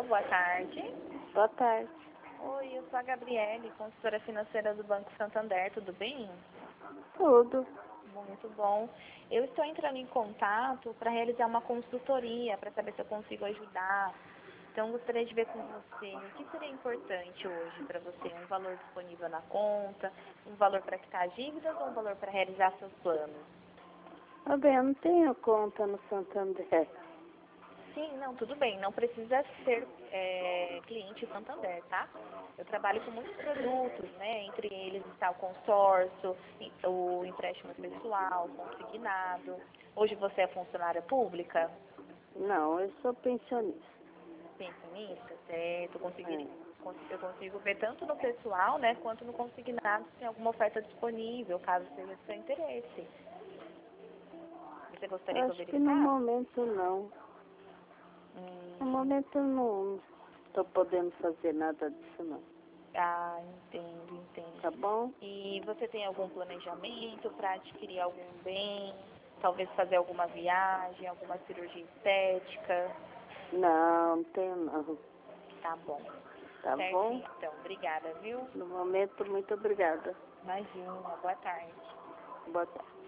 boa tarde. Boa tarde. Oi, eu sou a Gabriele, consultora financeira do Banco Santander, tudo bem? Tudo. Muito bom. Eu estou entrando em contato para realizar uma consultoria, para saber se eu consigo ajudar. Então, gostaria de ver com você o que seria importante hoje para você. Um valor disponível na conta, um valor para quitar dívidas ou um valor para realizar seus planos? Tá bem, eu não tenho conta no Santander. Sim, não, tudo bem. Não precisa ser cliente Santander, tá? Eu trabalho com muitos produtos, né? Entre eles está o consórcio, o empréstimo pessoal, consignado. Hoje você é funcionária pública? Não, eu sou pensionista. Pensionista? Certo. É. Eu consigo ver tanto no pessoal, né? Quanto no consignado se tem alguma oferta disponível, caso seja do seu interesse. Você gostaria que eu Acho que no verificasse? momento não. No Hum. momento eu não estou podendo fazer nada disso não. Ah, entendo, entendo. Tá bom? E você tem algum planejamento para adquirir algum bem? Talvez fazer alguma viagem, alguma cirurgia estética? Não, não tenho não. Tá bom. Tá bom? Certinho, então. Obrigada, viu? No momento, muito obrigada. Imagina. Boa tarde. Boa tarde.